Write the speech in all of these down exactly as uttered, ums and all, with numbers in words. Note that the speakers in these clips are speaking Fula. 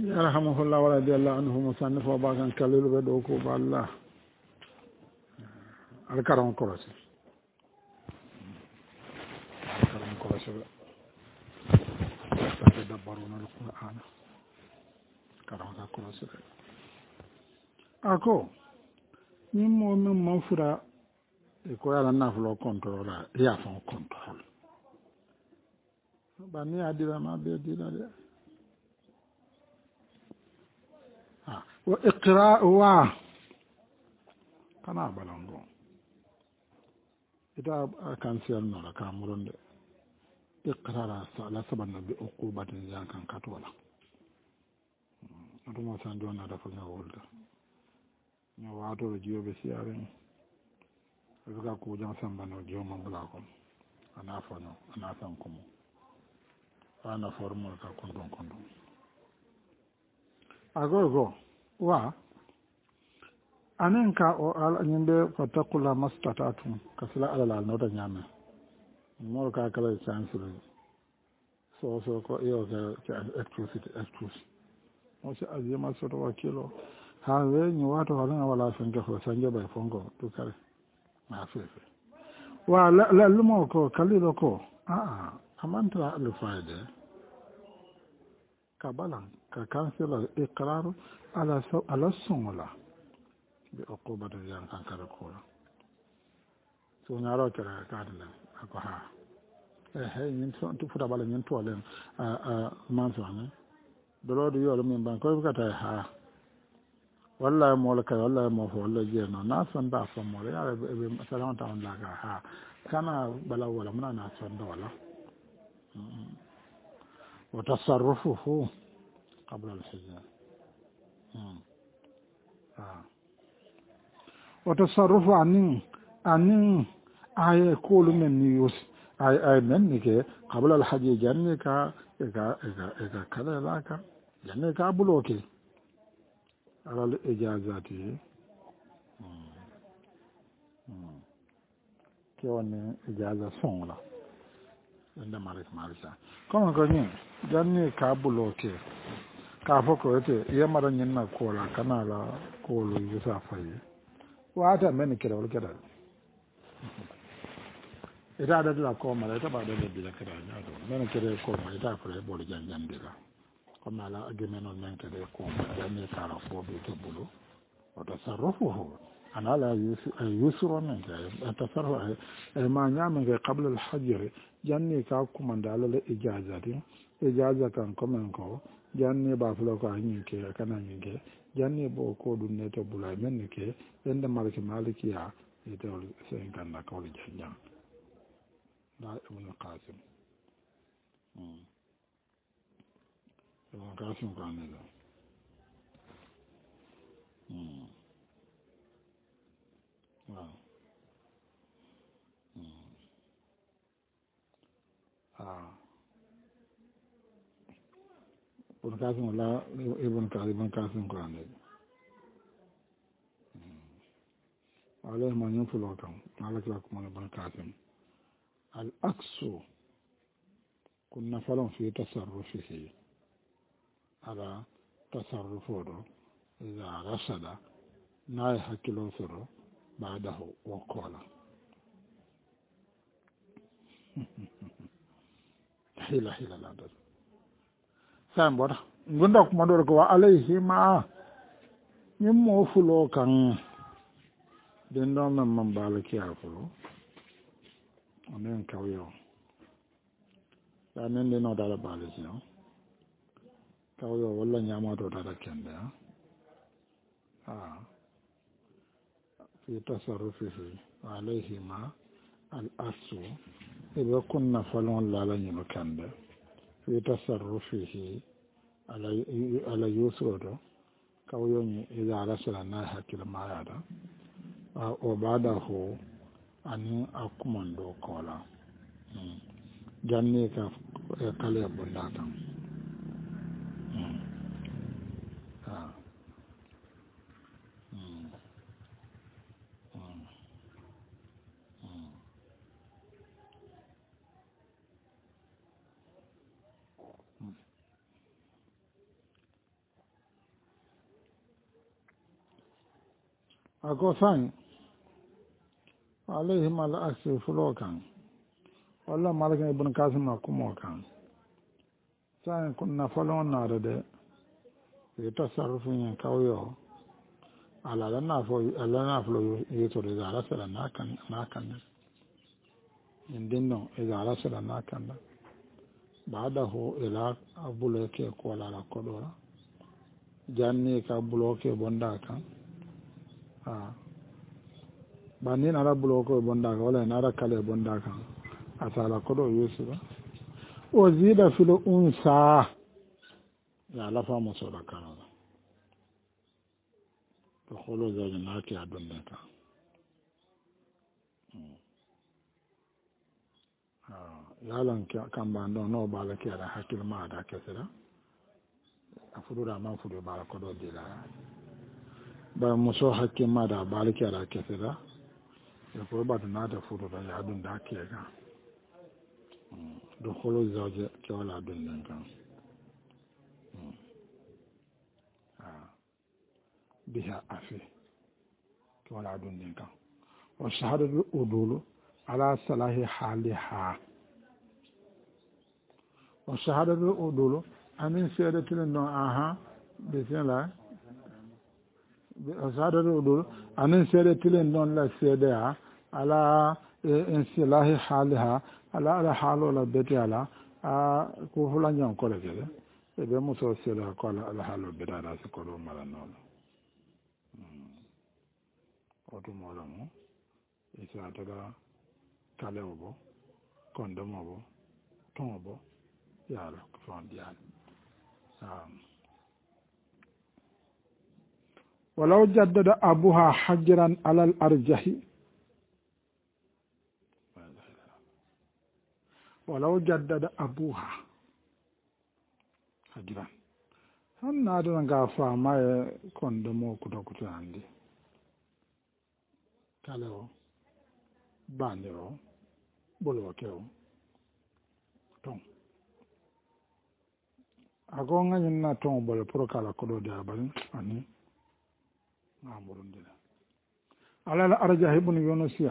yarhamuhullah wa radiyallahu anhu musannif wa bagan kalilu ɓe ɗo ko ballah alkaram korose alkaram korose ɓe ɓe dabbaruna alqur'ana karam ka korose ɓe ako min mo min man fura e ko yala nafulo contrôle a yafon contrôle ɓanni a dirama ɓe dina de wa iqra wa kana balango ita kansiyal nola ka muronde iqrara la sabanna bi uqubatin yankan katola aduma san jona da fa nyawolda nyaw wato jiyobe siaren ka ko jam sambano joma bula ko ana fano ana san komo ana formol ka kondon kondon agogo wa anen ka o ala nyinde fatakula mastatatum kasila ala no da nyame mo ka kala chance so so ko yo ga exclusivity exclusive o se azima so to wakilo ha we ni wato hala wala fenge ko sanje bay fongo to kare ma fefe wa la la lumo ko kalilo ko a amanta al faide kabalan ka kansela iqrar ala ala songola be okobata yan kankara ko so nyaro kara kadala ako ha eh hey min so to futa bala min to len a a manso ne dolo do yoro min ban ko kata ha wallahi mo la kay wallahi mo fo wallahi je no na son da fo mo ya be salama ta on la ga ha kana bala wala muna na son da wala wa tasarrufuhu qabla al-hijab وتصرف عنين عنين آية كل من نيوس آية آية من نك قبل الحج جنك إذا إذا إذا كذا لاك جنك أبلوكي على الإجازات كوني إجازة صنعة عندما مالك مالك كم كوني جنك أبلوكي كافوكو إتى يمرن يننا كولا كنالا كولو يسافي wata men kira wal kira ita da da ko mala ita ba da da bila kira na do men kira ko ma ita fure bol jan jan dira ko mala agime non men kira ko ma jani kara fo be to bulu wa tasarrufuhu ana la yusru men ta tasarrufu ma nyame ga qabla al hajr janni ka kuma da la ijazati ijaza kan ko men ko janni ba fulo ko anyin ke kana nyin ke janni bo ko dum ne to bula men ke enda maliki maliki ya ite sen kan na ko janja da ibn qasim mm ibn qasim kan ne da mm ah mm ah ibn qasim la ibn qasim ibn qasim kan ne عليه ما ينفل وكم عليك لكم من ابن قاسم الأكس كنا فلن في تصرفه على تصرفه إذا رشد نايح كيلوثر بعده وقال حيلة حيلة لا تدر سام بورا عندك مدرك وعليه ما يمو فلو كان den ɗon men man mbaala kiyafolo onen kawyo sa nen ndeno dala baale si o kawyo walla ñamato dala kende a fi tasarrufihi alayhima al asu eɓe kunna falon lala ñino kende fi tasarrufihi ala yusroto kawyoñi ida rasala na hakkille mayata o bada ho ani akumando kola janni ka kale bondata ah ako san alayhim al aksi fulo kan walla malaka ibn kasim akumo kan san kunna falon na de e tasarrufu yin kawyo ala la na fo ala na fo yeto de ala sala na kan na kan indinno e ala sala na kan baadahu ila abuloke ko la la kodora janni ka buloke bonda kan ha banin ala buloke bonda kan wala na kale bonda kan asala kodo yusuba o zida fil unsa ya la famo so da kan to kholo zaje na ki adon ka yalan kan ba no no bala ke da hakil ma da ke sira afudu da man fudu bala ko do dila ba muso hakil ma da bala ke da ke sira ya ko ba da na da fudu da ya dun da ke ga do kholo zaje ke wala dun nan kan biha afi ke wala dun nan kan wa shahadatu udulu ala salahi haliha wa shahadatu udulu amin siyadatu no aha bismillah wa shahadatu udulu amin siyadatu no la siyada ala insilahi haliha ala ala halo la beti ala a ko fulan jan ko le gele e be muso sila ko ala halo beta da ko do mala non oto mola mo isa tada kale obo kondom obo ton obo yala ko fondian um ولو جدد أبوها حجرا على الأرجح ولو جدد أبوها حجرا هم نادنا غافا ما كندمو كتو كتو عندي كالو بانديو بولو كيو تون agonga nyina ton bol pro kala ko do da bal ani amurun dina ala al arjah ibn yunus ya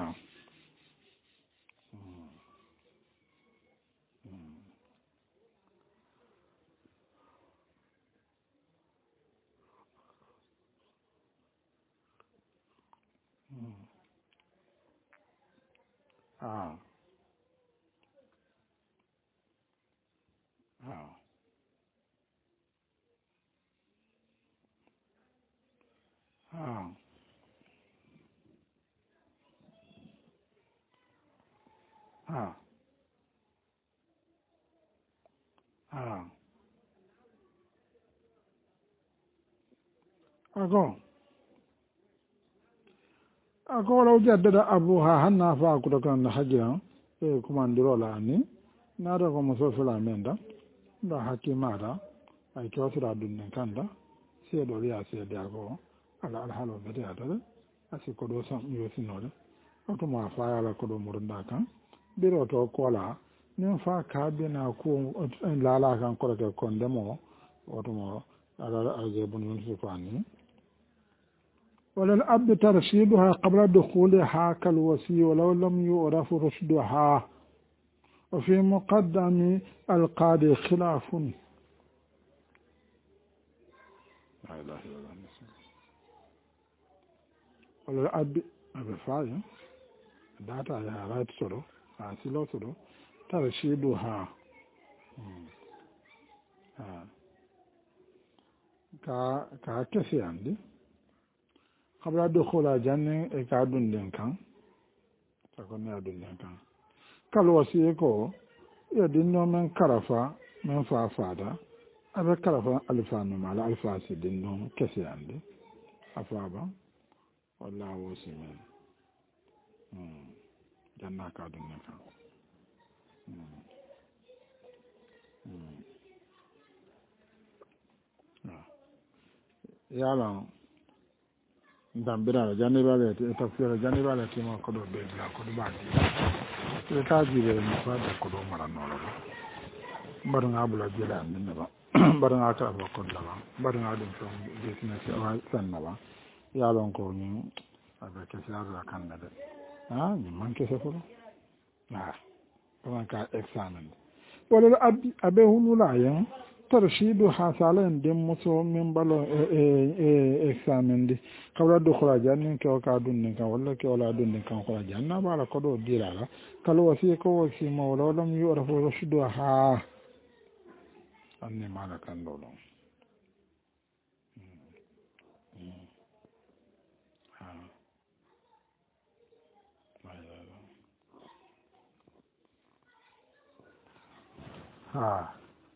ah ah ah ah ah ago ago law jaddada abuha hanna fa ku to kan hajja e kuma ndiro la ni na da ko mo so fula menda da hakima da ai to sura dunne kanda sai do ya sai da go ala al halo bede adale asi ko do sam yo sinode to ma fa ala ko do murunda kan biro to kola nin fa ka be na ko la la kan ko ke kondemo oto mo ala alge bunun sufani ولا الأب ترشيدها قبل دخولها كالوصي ولو لم يعرف رشدها وفي مقدم القاضي خلاف لا إله إلا الله ولا الأب أبي فايا داتا يا رايت سورو أسيلو سورو ترشيدها كا كا كسي عندي قبل دخول الجنة إكادون دينكان تكون يادون دينكان كالوصيكو يدينو من كرفا من فافادا أبي كرفا ألفان مال ألفاسي دينو كسي عندي أفابا والله وسيمين جنة كادون دينكان يالا dambira jani bale te tafsira jani bale te ma ko do be la ko do bandi te ta jibe ni fa da ko do mara no la bar nga bula jela ni ba bar nga ta ba ko la ba bar nga dum so de sina ci wa san na ba ya lon ko ni abe kese arla kanna de ah ni man kese folo ah kuma ka examen wala abi abe hunula yan tarshidu hasalan din muso min balo e examen di kawla do khura jannin ke ka dun nin kan wala ke wala dun nin kan khura janna bala ko do dirala kala wasi ko wasi mawla lam yurafu rushdu ha anni mala kan do don ha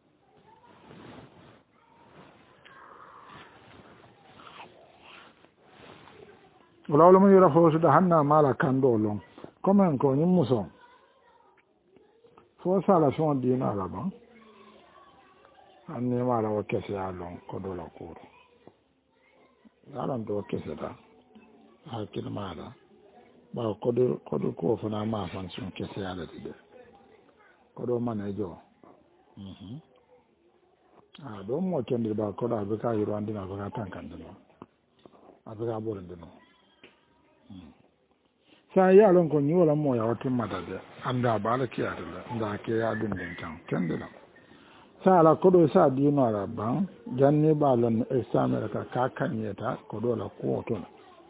wala lam yurafu rushdu hanna mala kan do lon comme ko ni muso fo sala son dina la bon anni mala o kese alon ko do la ko yaran do kese da hakil mala ba ko do ko do ko fana ma fan sun kese ala de ko do manajo mhm ah do mo kendi ba ko da be ka yiro andina ba ka tankan dino abiga borin dino sa ya lon ko ni wala mo ya watin madade anda ba la kiya da nda ke ya dun din kan kendi la sa la ko do sa dino ala ban janni ba lon examen ka ka kanyeta ko do la ko to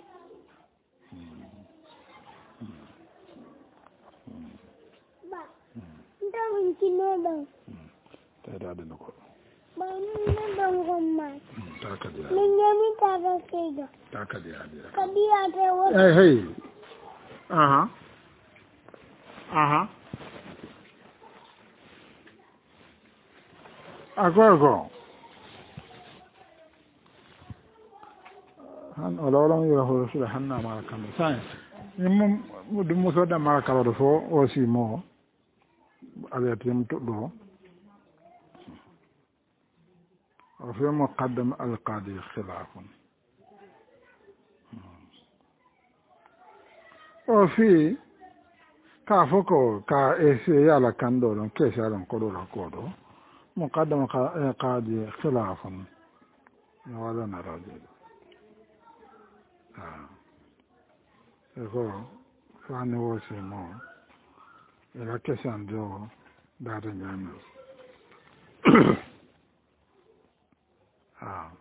ba ndawin kinodo ta da dino ko ba mun don gomma ta ka dia min yami ta ga kega ta ka dia dia ka biya ta wa eh hey aha aha agogo han wala wala mi rahu rasul hanna ma kan sai nimmo dum mo soda ma kala do fo aussi mo ala tim to do وفي مقدم القاضي خلاف وفي كافوكو كا إيسي يالا كاندولون كيس يالون كودولا كودو مقدم القاضي خلاف ولا نراجل آه يقول فاني وسي مو إلا كيسان جو دارن جامل ah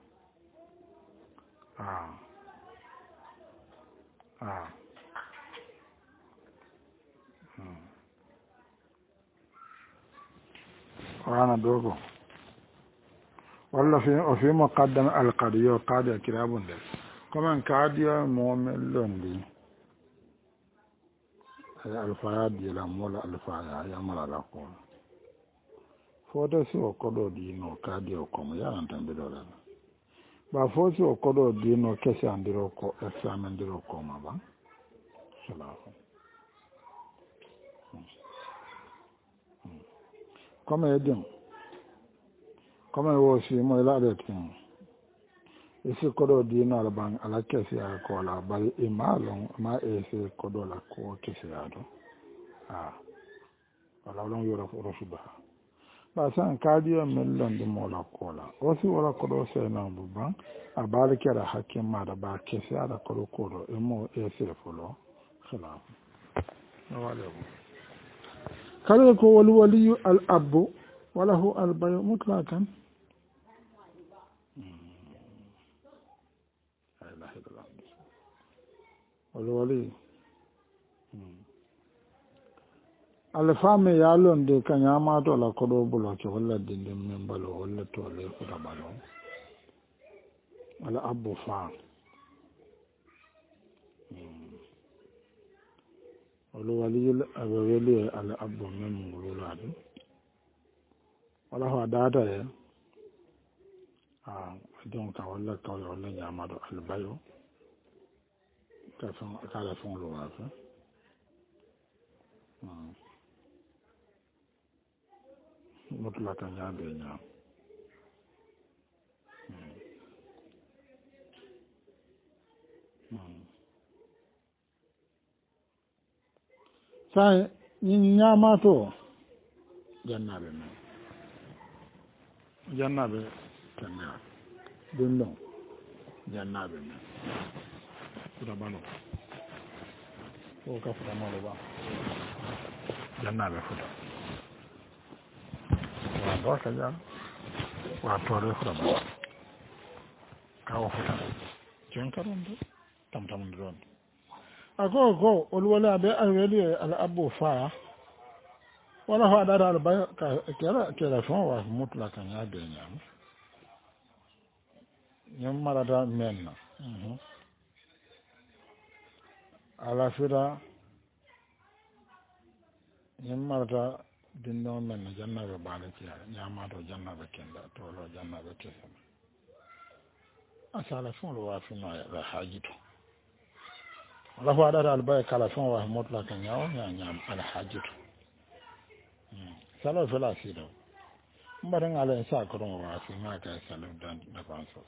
ah ah hmm وانا دوغو ولا في وفي مقدم القضيه قاضي كتابون ده كمان قاضي مؤمن لوندي الفايد يلا مولا الفايا يا مالا لاكون فوتو سو كودو دي نو قاضي كوم يا انتم بدولا ba fosi o kodo dino kese andiro ko examen diro ko ma ba salafu come edin come wo si mo ila de tin isi kodo dino ala ban ala kese ya ko la ba imalon ma ese kodo la ko kese ya do ah wala lon yoro fo rosuba ba san kadiyo mellon di mola kola o si wala kodo se na buban a bala kera hakim ma da ba kese ada kodo kodo e mo e se folo khilaf wala ko kala ko wal wali al abu wala hu al bay mutlaqan la ilaha illallah wal wali alfame yalon de kanyama to la kodo bulo ke wala dinde men balo wala to le ko balo ala abu fa wala wali ala wali ala abu men ngulula de wala ho data e ah donc ka wala to wala nyama do albayo ka fon ka la fon lo wa fa mutlaka ñaabe ñaam sai ñin ñaamato jannaɓe men jannaɓe tanna ɗum ɗon jannaɓe men ɓura bano ko ka futa no ba janna be futa wa do ka ja wa to re futa ba ka wa futa jon karon do tam tam don ago go olwala be alweli al abu fa wala fa da al ba ka kera kera fon wa mutlakan ya de nyam nyam marada menna mhm ala fira nyam marada dinno men janna be bala ci nyama do janna be kenda to lo janna be kesa asala fon lo wa fina ya hajitu wala fa da al ba kala fon wa mutlakan ya nya nyam al hajitu salo fela sido mbaran ala sa ko ron wa fi ma ka salo dan na panso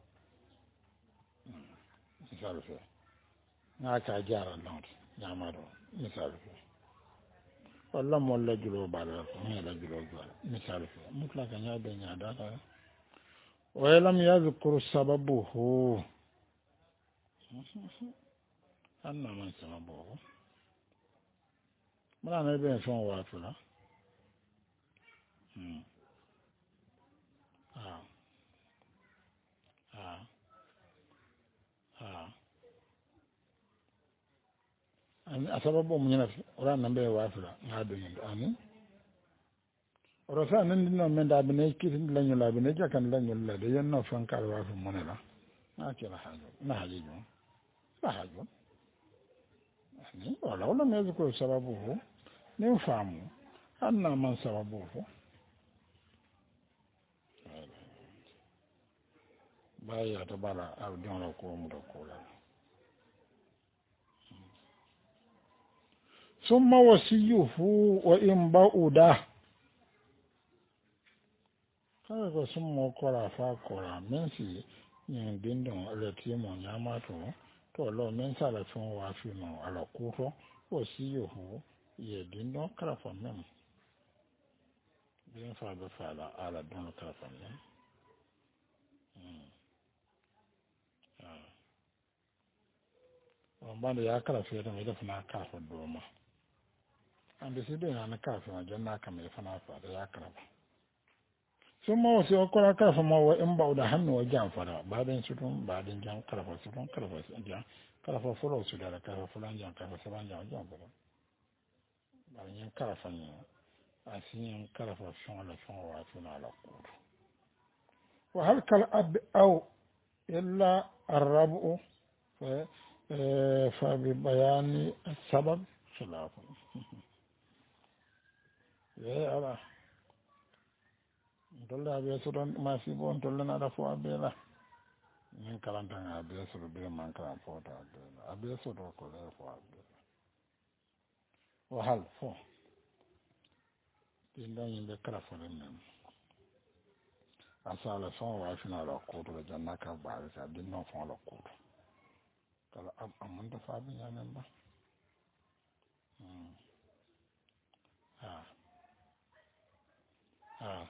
misal fe na ka jara non nyama do misal fe walla mo la julo bala ko me la julo bala misal fe mutla ka nya be nya da ta wa lam yadhkur sababuhu anna man sababuhu mala na be fon wa fula Hmm. Ah. Ah. Ah. Ani asababu munyana ora nambe wa fula ngado nyindo ani ora sa nan dinno men da bene kitin lañu la bene jakan lañu la de yenno fon kala wa fu monela na ke la hajo na hajo na hajo ani wala wala me ko sababu ni famu anna man sababu baya to bala aw donlo ko mu do ko la summa wasiyuhu wa in ba'uda kala ko summa ko la fa ko la men si ni dindon le timo nyama to to lo men sala fon wa fi no ala ko wasiyuhu ye dindon kala fa men bien fa be fa la ala don kala fa men on bande ya kala fe to me defna ka fa do ma ande si be na ka fa janna ka me fa na fa ya kala sun ma wasu yakwara karfa ma wa in ba da hannu wa jan fara ba da su tun ba da jan karfa su tun karfa su jan karfa furo su da karfa fulan jan karfa saban jan jan fara ba yin karfa ne a sin karfa sun la sun wa suna la kudu wa hal kal ab aw illa arrabu fa fa bi bayani sabab khilaf ya ala dolla be so don ma fi bon dolla na da fo abela min kalanta nga be so be man kan fo ta abela abe so do ko le fo abela wa hal fo din dan yin be kala fo den nem asala so wa fina la ko to janna ka ba sa din no fo la ko kala am am da fa bi nyamen ba ha ha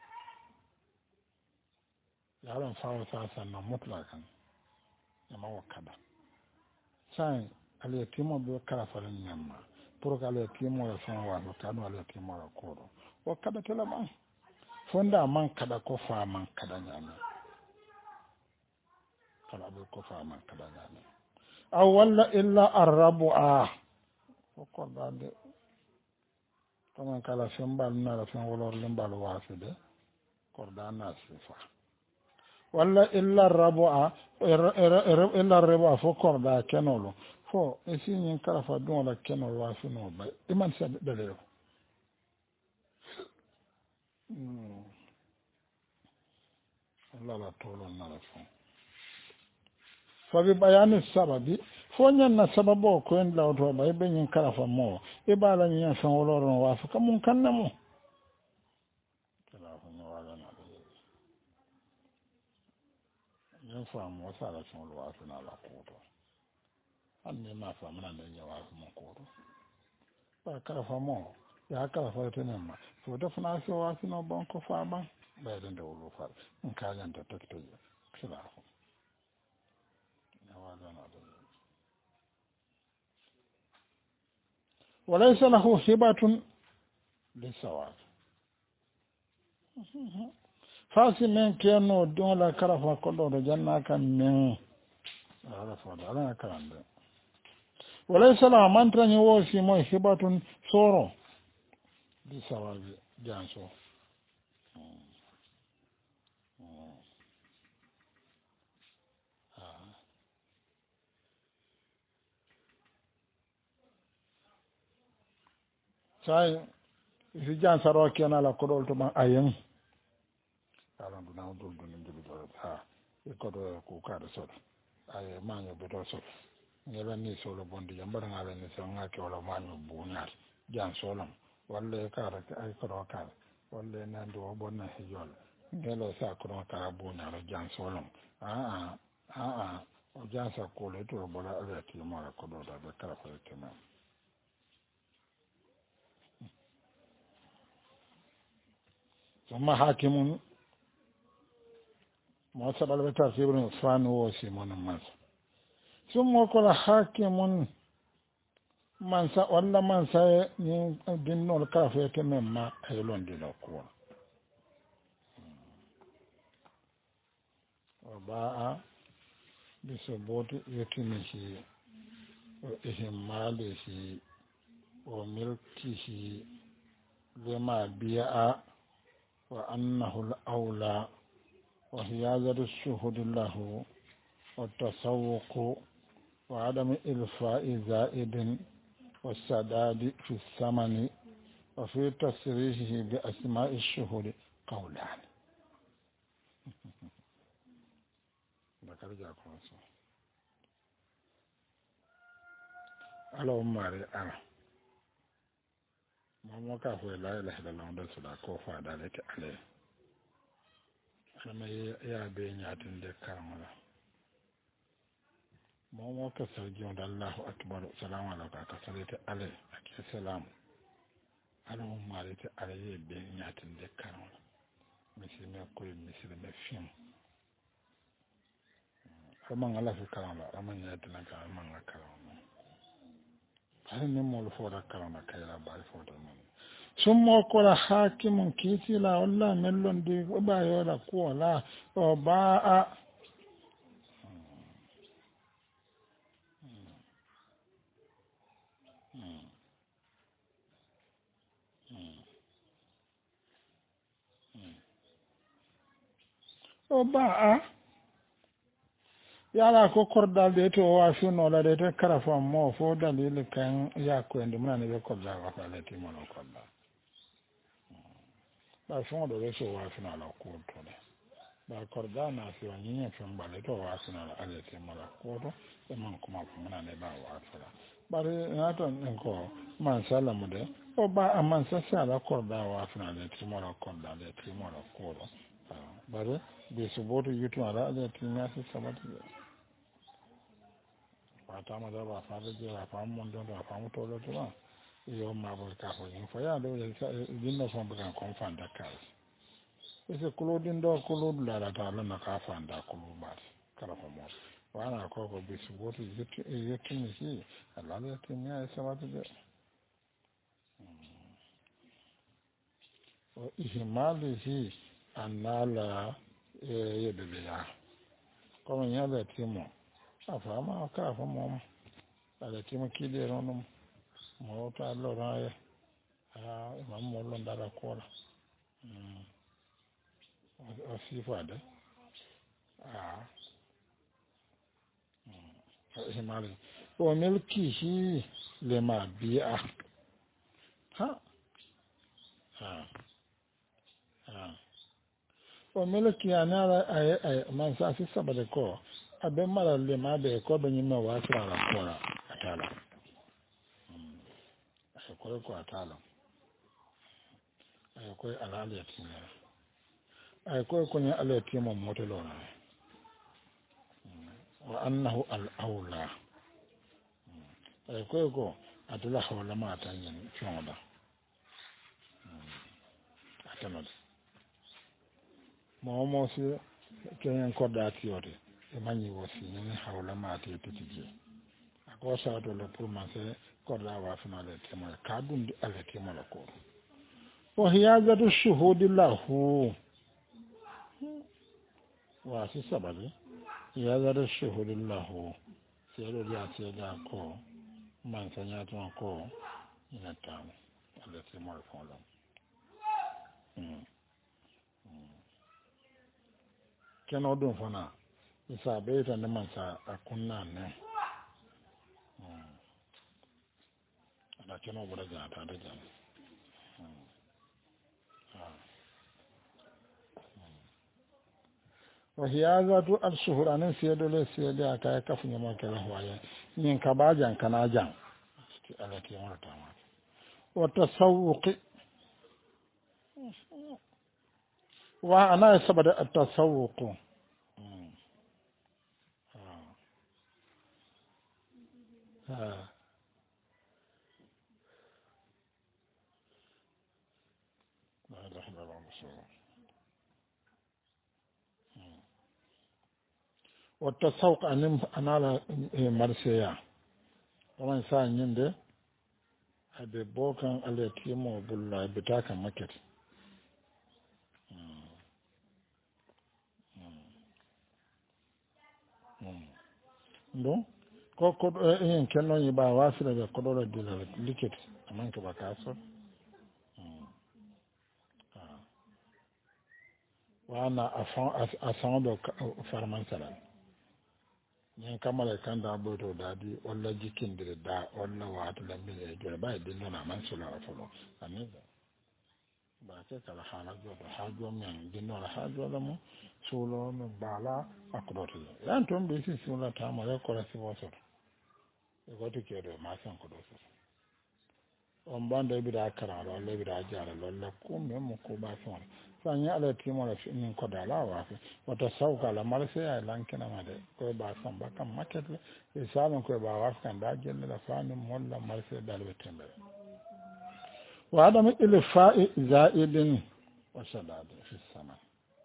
yaron fawo sa sannan mutlakan amma wakada sai aliyatimo be kala faran nyamma pour que aliyatimo la son wa do kanu aliyatimo la koro wakada tela man fonda man kada ko fa man kada nyame kala be ko fa man kada nyame aw walla illa arrabu a ko dande kama kala sembal na la fen wolor lembal waside kordana sifa walla illa rabu'a illa rabu'a fo korda kenolo fo e sinyin kala fa don la kenolo wa fino ba iman sa dale mm Allah la tolo na la fo fa bi bayani sababi fo nyanna sababo ko en la to ba e benyin kala fa mo e bala nyen fa woloro wa fa kamun kannamo kala fa no wala na yin famu wasu alashin ruwa suna lakoto an ne ma famu nan da yawa kuma koto ba karfa mo ya karfa ta ne ma so da funa so wa suna ban ko fa ban ba da da wuro fa in ka yan ta takto ya kila ko ya wa da na da walaysa lahu hibatun lisawab fasi men keno donla karafa kodo do janna kan men ala fodo ala karande walaysa lahu mantrani wo si mo hibatun soro lisawab janso sai si jan saro kena la kodol to ma ayen ala duna dul dun dul do ha e kodo ko ka do so ay manyo be do so ngela ni so lo bondi jambara ngala ni so ngake wala manyo bunyal jan solam walle kara ay kodo ka walle nan do bonna he jol ngelo sa kodo ka bunyal jan solam a a a o jan sa ko le to bola ala ti mara kodo da be kara ko tema ثم حاكم موسى بالبتر سيبرن فان وسي من مس ثم قال حاكم من سا ولا من سا دينو الكافيه كمما ايلون دي لوكو وباء بثبوت يتمه وإهماله وملكه لما بيع وأنه الأولى وهياذة الشهود له والتسوق وعدم إلفاء زائد والسداد في الثمن وفي تصريحه بأسماء الشهود قولان على أماري أنا ما كافو لا إله إلا الله ده سلا كوفا دالك عليه أنا يا بيناتن ده كاملا ما ما كسرجون الله أكبر سلام عليك كسرت عليه أكيد سلام أنا ما ريت عليه بيناتن ده كاملا مثل ما كل مثل ما فين أما الله في كلامه أما يأتينا كلامه ما كلامه هل نمول فورا كلامه كيلا باي فورا من ثم قال حاكم كيسي لا ولا ملون دي وبايو لا كولا وباء وباء yala ko kordal de to wa funo la de karafa mo fo dalil kan ya ko ndi mun ne be ko la wa la ti mo ko la ba fon do so wa funo la ko to de ba kordana fi wa nyin fon ba le to wa funo la ale ti mo la ko to e man ko ma mun ne ba wa fala ba na to ko man sala mo de o ba aman sa sala korda wa funo le ti mo la ko da le ti mo la ko ba be so boto yutu ala ale ti na sa sabati fatama da ba fa da ba fa mun don da fa mu to lo to ba yo ma bo ka ko yin fa ya do din no fon ba kon fan da ka ese kulo din do kulo la la ta na ka fan da kulo ba kala ko mo wana ko ko bi su boto yutu yutu ni si ala da tin ya sa ba de o ihmalihi anala yedeleya ko nya da timo afama ka fa mo ala timo kide ronum mo ta lo raye ah imam mo lo ndara ko la mm o sifa de ah mm himali o milkihi lema bi'a ha ha ha o milki ana ay ay man sa fi sabade ko abe mara le ma be ko be nyima wa tra la ko la atala ay ko ko atala ay ko ala le tinya ay ko ko nya ala tinya mo moto lo na wa annahu al aula ay ko ko atala hawla ma tanya chonda atama mo mo si kenyan ko da tiyote e manyi wosi ni hawla ma te tiji o sa to le pour manse ko la wa fina le temo ka dum di ale temo la ko wa hiyazatu shuhudi lahu wa si sabale hiyazatu shuhudi lahu sero ya sera ko man sanya to ko ina tamu ale temo la ko la mm keno dum fana isa be ta ne man sa akunna ne mm ana keno bura ga ta da jan mm wa hiyazatu al-shuhur anan siyado le siyado aka kafu nyama kala huwaye nin kabajan kana jan ala ke marta ma wa tasawuq wa ana sabada at-tasawuq ha la ilaha illallah wata sauka anin anala marseya wannan sa yin da abe bokan aletimo bulla bitaka market ndo ko ko en kenno yi ba wasira be ko do dila liquid aman ka baka so wana afan asan do farman salan yin kamala kan da boto dadi walla jikindire da walla wato da mile jore ba din na man sula folo amin ba ke kala hala go ba ha go men din na ha go da mu sulo no bala akroto yan ton be si sula ta ma ko la si woso e go to ke do ma san ko do so on banda bi da kara lo le bi da jara lo le ko me mo ko ba son sanya ala timo la fin ko da la wa wata sauka la marse ya lankina ma de ko ba son ba kan market e salon ko ba wa kan da jelle la fani molla marse dal wetembe wa adam ilfa'i za'idin wa sadad fi sama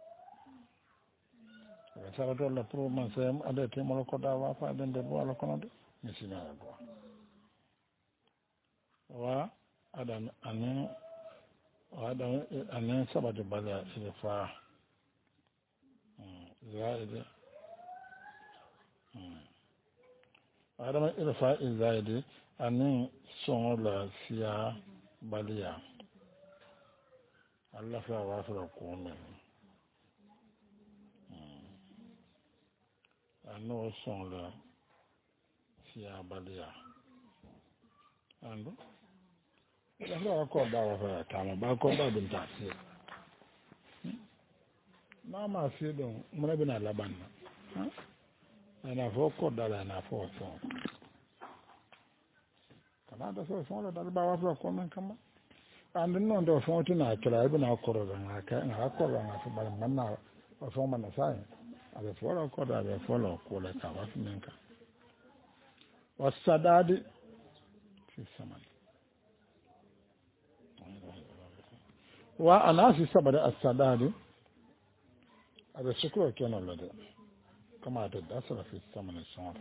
wa sarado la pro man se ala timo ko da wa fa den de bo la kono de misina bo wa adam anin adam anin sabata bala ilfa zaidi adam ilfa zaidi anin son la siya baliya Allah fa wa fa ko men anin son la siya baliya ando ya ko da wa ta ma ba ko da bin ta sai na ma sai don mun bi na laban na ana fo ko da la na fo so kana da so so da ba wa ko men kama and non do so tuna kira bi na ko da na ka na ko da na so ba man na so man na sai a fo ko da be fo lo ko le ka wa men ka wasadadi fi saman wa anasi sabada as-sadadi ada shukuru kenan lada kama da dasara fi saman sawar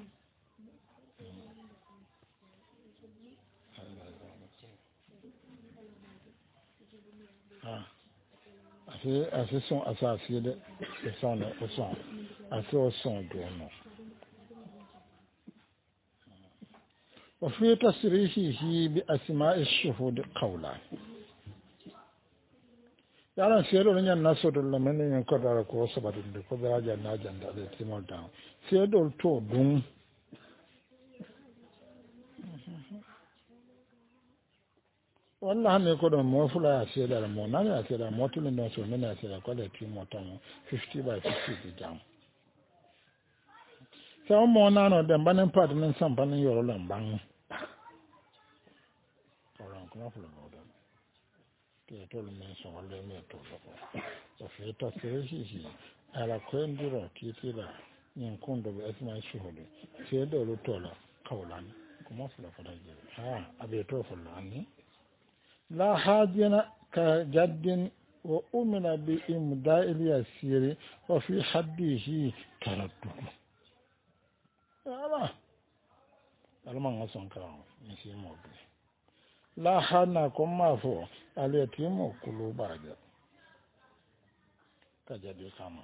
ah asi asi son asasi de son de son asi son do no wa fi tasrihihi bi asma'i ash-shuhud qawlan yaran sero nya naso do la men nya ko dara ko so badu de ko dara ja na janda de timol down sero to dum wallahi ne ko do mo fula ya sero mo na ya sero mo to no so men ya sero ko le timol down fifty by fifty di jam so mo na no de banen part nen sampan yoro lamban ora ko fula mo do que todo el mundo se vuelve meto la fiesta se dice a la cuendura que tira ni en cuando es más shuhudi se do lo tola kaulan como fue la para allí ah abeto fulani la hajina ka jaddin wa umina bi imda'il yasiri wa fi haddihi taraddu ala alman ason kan misi mo bi la hana ko ma fo ale timo kulu baga ka jadi kama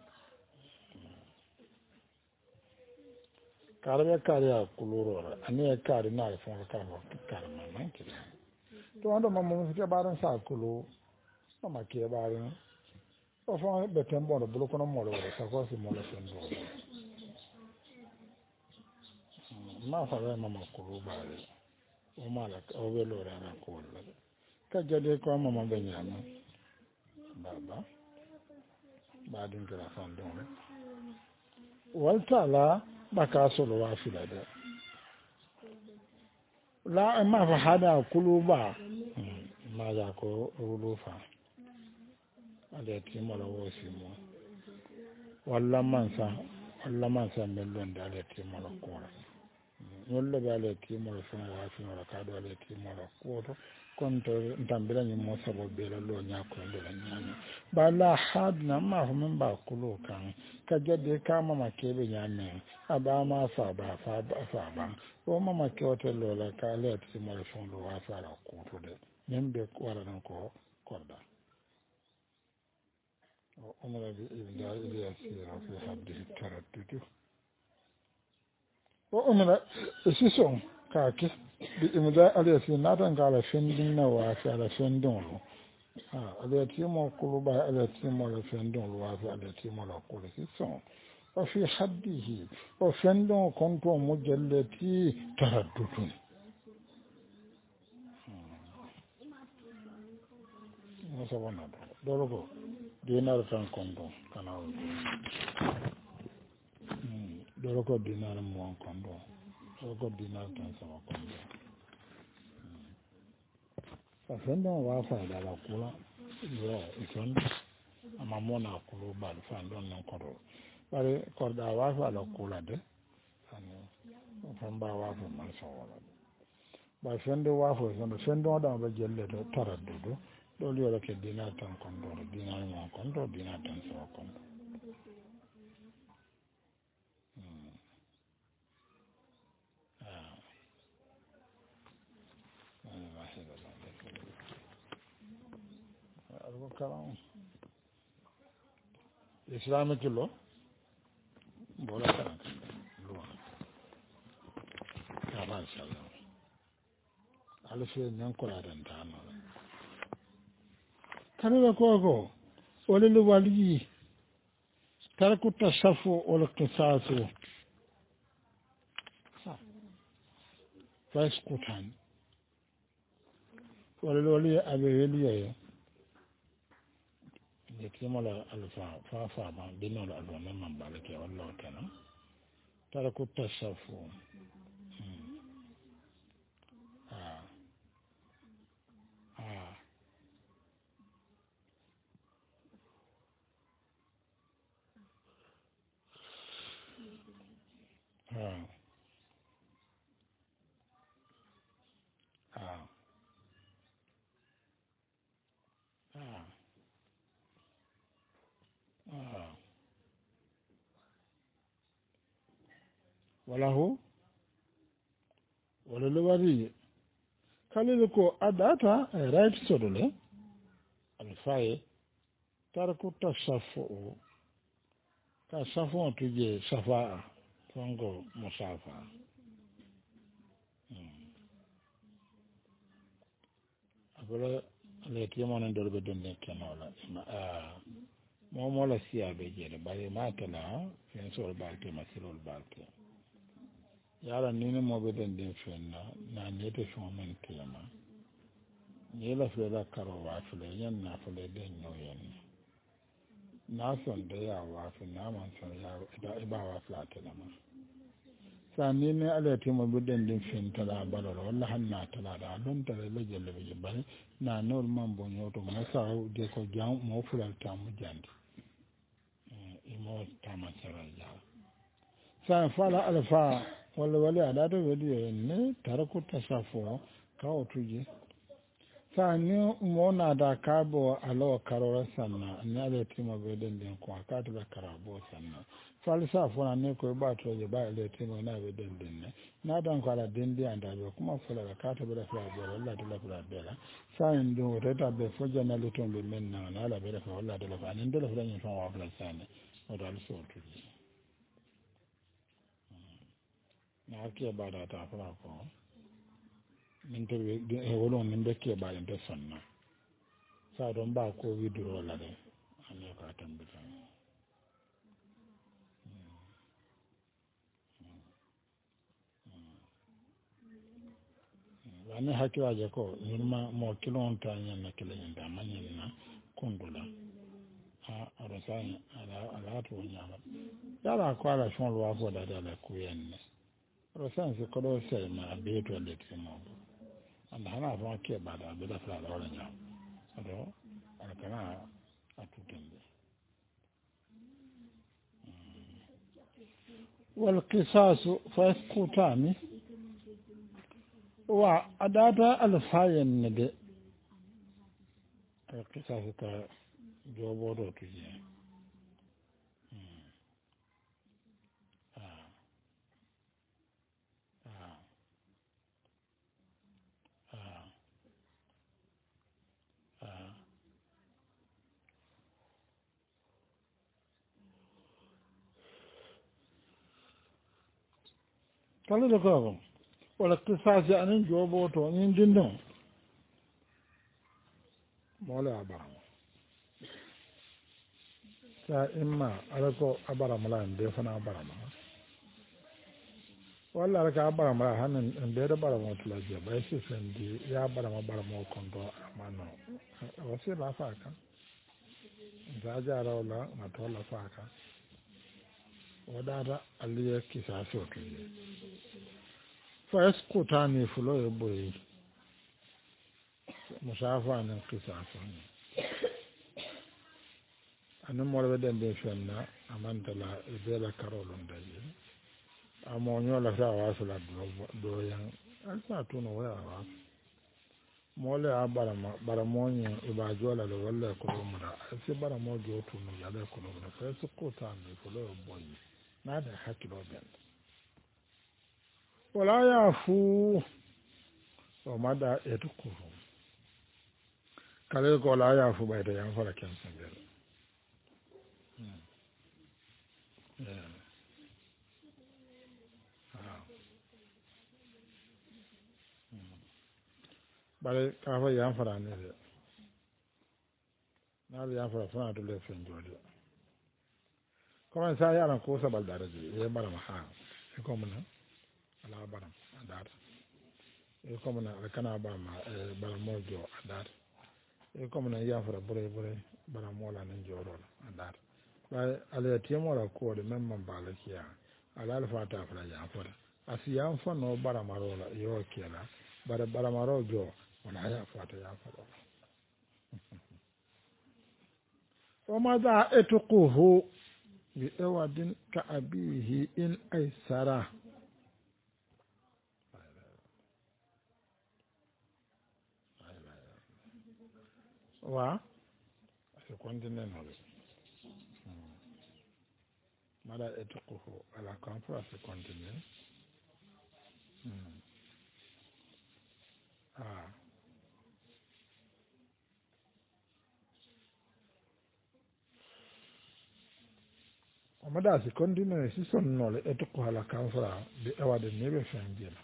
karbe kariya kuluro ani kari na fo ka mo karma man kiri to ando mamu ke baran sa kulu mama ke baran o fo be tembo no bulu kono mo lo sa ko si mo lo sendo ma fa re mama kulu bare o mala o be lo ra na ko la ka jade ko mama be nyama baba ba din kala fan don waltala baka solo wa fila da la ma fa hada kulu ba ma za ko rulufa ale ti mo lo wo si mo walla man sa walla man sa mellon da ale ti mo lo ko walla ba ale ti mo lo so wa fi mo ka do ale ti mo lo ko to konto ntambira ni mo sabo be lo nya ko ndo la nya ba la hadna ma hu min ba kulu kan ka jade ka mama kebe nya ne aba ma fa ba fa ba fa ba o mama ke hotel lo la ka le ti mo lo so lo wa fa la ko to de nembe ko wala nan ko korda وأمر بإبداء اليسير في حده التردد وأمر إسيسون كاكي بإبداء اليسير ناتن على فندين نوافي على فندين له اليتيم وقلوبها اليتيم ولا فندين الوافي اليتيم ولا قلوب إسيسون وفي حده وفندين كنت مجلتي تردد نسبنا دولو dinar tan kondo kana hmm doro ko dinar mo kondo doro ko dinar tan sama kondo sa fendo wa fa da la kula yo ikon ama mona kulu bal fa don non kodo bare ko da wa fa la kula de ani famba wa fa man so wala ba fendo wa fa so fendo da ba jelle do taraddudo do li wala ke dina tan kondo dina mo kondo dina tan so kondo hmm ah ah wahida la algo kalam islamic lo bola tan lo ya ba sala alfe nan ko adan tano kanila koko walil wali tarku tasaffu wal qisasu faskutan walil wali abeliye ne kimola alfa fa fa ba dinola alwana man balake wallahu kana tarku tasaffu ah ah ah ah ah ah walahu walil wali kalil ko adata right sodole alfaye tarku tasaffu ka safon tuje safa kongo musafa abula le timo nan dolbe donne kenola ma ah mo mo la siya be jere bare ma tala fen sol balte masirol balte yara ni ne mo be den den fenna na ne te fon men tema ni la fe la karo wa fle yan na fle den no yan na son da ya wa fi na man son ya da iba wa flata da ma sani ne ala ti mo buden din fin tala balo wala hanna tala da don tala le jelle be bari na nor man bon yoto ma sa de ko jam mo fulal ta mu jandi e mo tama sara ja sa fala alfa wala wala ada do wadi ne taraku tasafo ka otuje sa ni mo na da kabo alo karora sanna na le timo be den den ko ka to karabo sanna falsa fona ne ko ba to je ba le timo na be den den ne na dan ko ala den den anda be kuma fola ka to be da fa be wala to la fa be la sa en do reta be fo jana le to be men na na la be da fa wala de la fa ne de la fa ni fa wa bla sanne o dal so to na ke ba da ta fa ko min to e wolon min de ke ba en de sanna sa don ba ko widuro la de ane ka tambita ane hakiwaje ko yirma mo kilon ta nyen kile nda manyen na kundula a arasani ala ala to nyama yala ko ala shon lo afo da da ku yenne arasani se ko do se ma be to de timo anda hana fa ke ba da be da fa la wala nyama ado ala kana atutende wal qisas fa yasqutani wa adata alfayen ne de qisas ka jobo do tuje ah ah ah ah kala de ko wala qisas anin jobo to nin dindon mole abara sa imma alako abara mala inde fana abara mala wala alaka abara mala hanin inde da bara mo tulaje ba shi sendi ya bara ma bara mo kondo amano wasi la fa kan za ja rawla ma to la fa kan wadata aliya kisa so to fa yaskutani fulo boy musafa nan kisa so anan morbe den de fenna amanta la bela karolon daji amo nyola sa wasula do do yan alfa to no wa wa mole abara ma bara monye iba jola lo walla ko mo da se bara mo jo to no ya da ko no fa yaskutani fulo boy nada hakilo ben wala yafu o mada etukuru kale ko la yafu bai da yan fara kan sangal yeah ah bare ka fa yan fara ne na yan fara fara to le fen jode kuma sai yaran ko sabal daraje ya bara ha ko mun ala bara adar e ko mun kana ba ma bara mojo adar e ko mun ya fara bure bure bara mola nan joro adar ba ala temo la ko de memman balakiya ala alfa ta fara ya fara asiyan fa no bara marola yo kela bara bara marojo wala ya fata ya fara wa ma za etquhu bi awadin ka abihi in aisara wa se kontine no mala etquhu ala kan fa se kontine ah amada se kontine si son no le etquhu ala kan fa bi awadin ne be fangela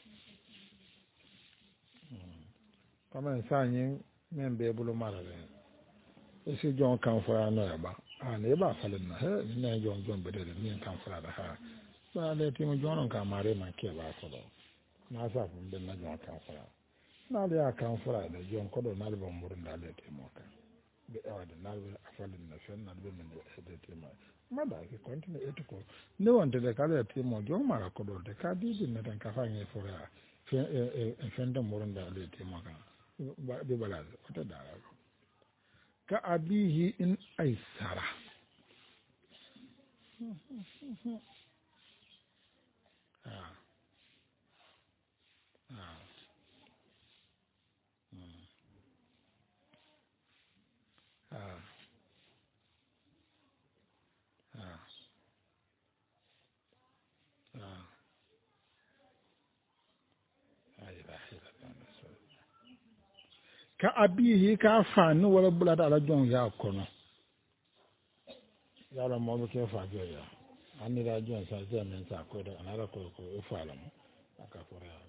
kama sanyin men be bulu mara le esi jon kan fa no ba ah ne ba falen na he ne jon jon be de ni kan fa da ha ba le ti mo jon kan mare man ke ba ko do na sa fun ben na jon kan fa na le kan fa da jon ko do na le bon murun da le ti mo kan be e wada na le afalen na fen na be men de ti ma ma da ke continue e ko ne wonte de ka le ti mo jon mara ko do de ka di din na tan ka fa nge fo ya fen e fen da murun da le ti mo kan ba be bala ko da ka abihi in aisara ah ah ka abihi ka fani wala bulata ala jon ya kono ya la mo ke fa jo ya ani la jon sa se men sa ko da ala ko ko e fa la mo aka fo ya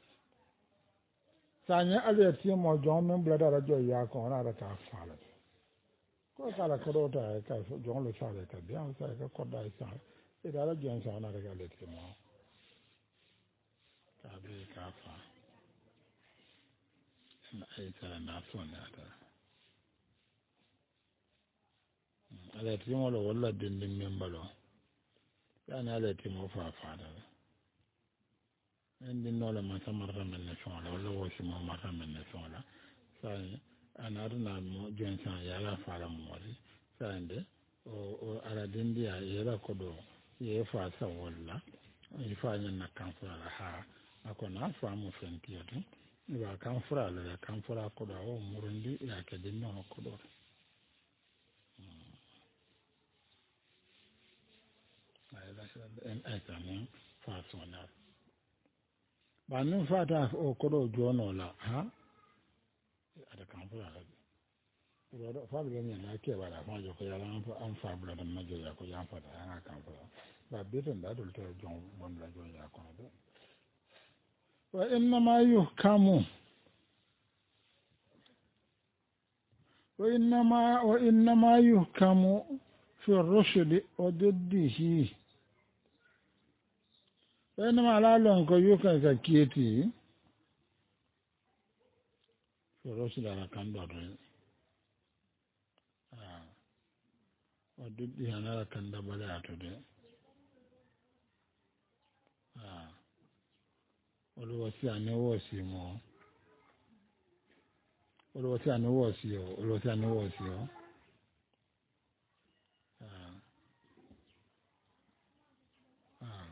sa nya ala ti mo jon men bulata ala jo ya ko ala ka fa la ko kala ko do ta ka jon lo sa le ka bien sa ka ko da sa e da la jon sa na ka le ti mo ka bi ka fa na ai sa na so na da ala ti mo lo wala din din men balo yani ala ti mo fa fa da en din no la ma samarra men ne so la wala wo si mo marra men ne so la sai ana na mo jon sa ya la fa la mo ri sai de o o ala din dia ya la ko do ye fa sa wala e fa nya na kan fa la ha akona fa mo fenti yoto ba kan fra la kan fra ko do o murundi ya ke din no ko do en aisanin fasona ba nun fata o kodo jono la ha ada kan fura la ko do fa bi ne na ke ba da fa jo ko ya lan an fa bula da ma jo ya ko ya fa da an kan fura ba bi tan da dol to jon bon la jo ya ko do wa inna ma yuhkamu wa inna ma wa inna ma yuhkamu fi ar-rushd wa diddihi وإنما لا لون كيوكا كيتي في رسل على كان دارين آه وددي أنا كان دبلاتو دي آه ولوسي أنا وسي مو ولوسي أنا وسي ولوسي أنا وسي آه آه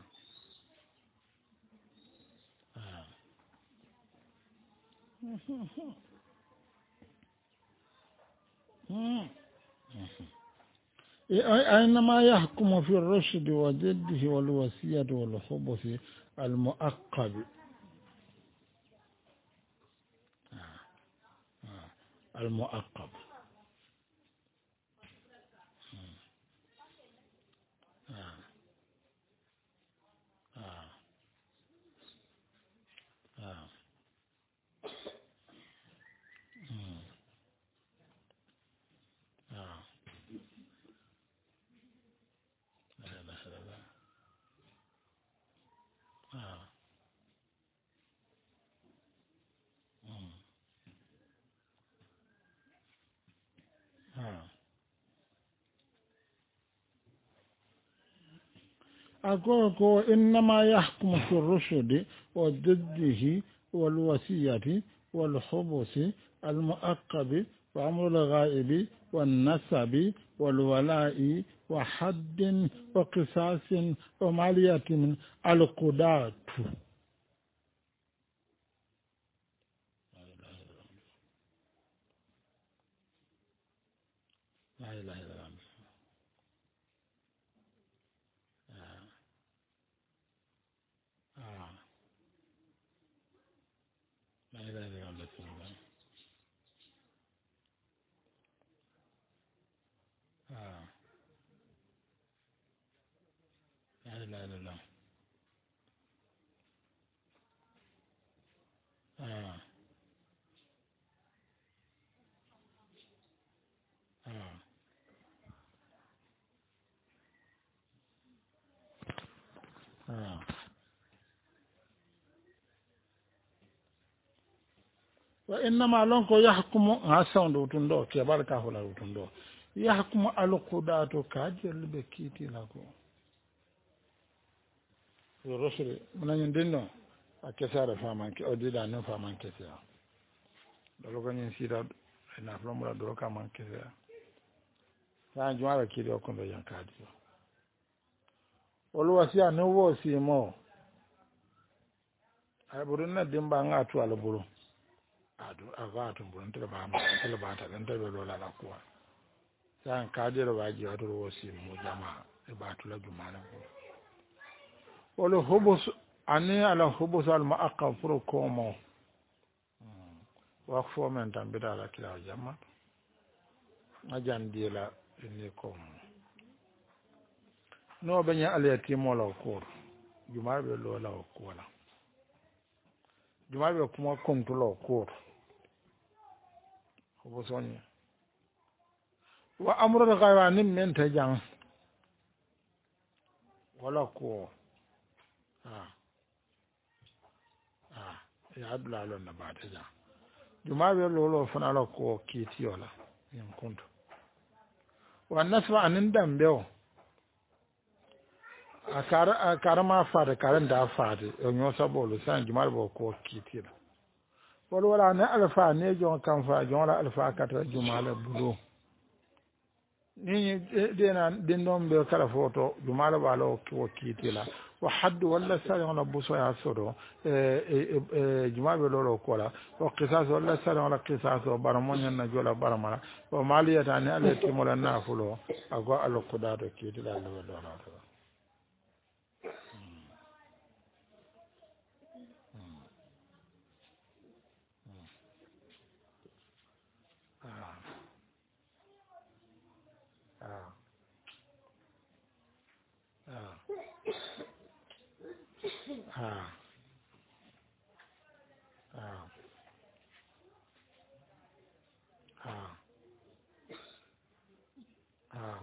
أينما يحكم في الرشد وجده والوصية والخبث المؤقب المؤقب أقول إنما يحكم في الرشد وضده والوصية والخبث المؤقب وأمر الغائب والنسب والولاء وحد وقصاص ومالية من القضاة. لا إله إلا الله. لا إله إلا الله. آه. لا إله إلا الله. آه. آه. آه. وإنما لونك يحكم عسان دوتندو كبارك هولا دوتندو يحكم على قداتو كاجل بكيتي لاكو الرسل من يندنو أكسار فامان كي أوديدا نو فامان كسيا دلو كان ينسيدا ina flomura do ka man kese sa jwara ki do ko do yankadi oluwasi anu wo si mo ay burun na dimba ngatu ala buru adu agatu burun tele ba ma tele ba ta den tele lo la la ko sa kadi ro waji adu wo si mo jama e ba tu la jumala ko olu hubus ani ala hubus al muaqqaf pro komo wakfo men tan bidala kila jamma ajan dila ni ko no be nya alati mo la ko juma be lo la ko la juma be kuma kon to lo ko ko sonya wa amru al-ghawanin men ta jan wala ko ah ah ya adla lo na ba ta jan juma be lo lo fana la ko kiti wala yin kuntu wa nasra anin dambe akara akara ma fada karan da fada onyo sabolo san juma be ko kiti la wala wala ne alfa ne jon kan fa jon la alfa kata juma la bulo ni dena den don be kala foto juma la balo ko kiti la wa hadd wala sari wala buso ya sodo e juma be lolo ko la wa qisas wala sari wala qisas baramonya na jola baramala wa maliyata ne ale timola na fulo ago alo kudado kiti la lo do na to ah ah ah ah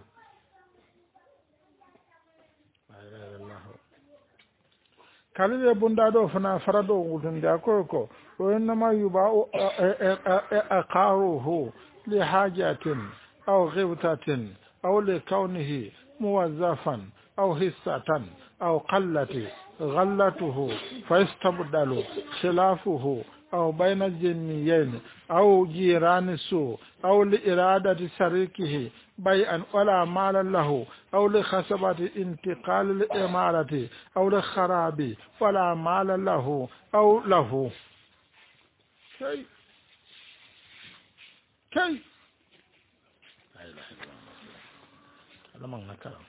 kalile bunda do fana farado wudunde ko ko o enma yuba aqaruhu li hajatin aw ghibtatin aw li kawnihi muwazzafan aw hissatan aw qallati غلته فيستبدل خلافه أو بين الجنيين أو جيران سوء أو لإرادة شريكه بيئا ولا مال له أو لخسبة انتقال الإمارة أو لخراب ولا مال له أو له كي كي لا إله إلا الله هذا من نكرم